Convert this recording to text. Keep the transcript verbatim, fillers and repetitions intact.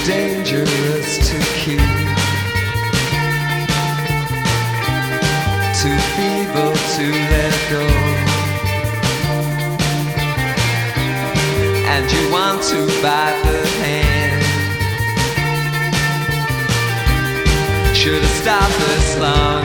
dangerous to keep, too feeble to let go, and you want to bite the hand. Should have stopped this long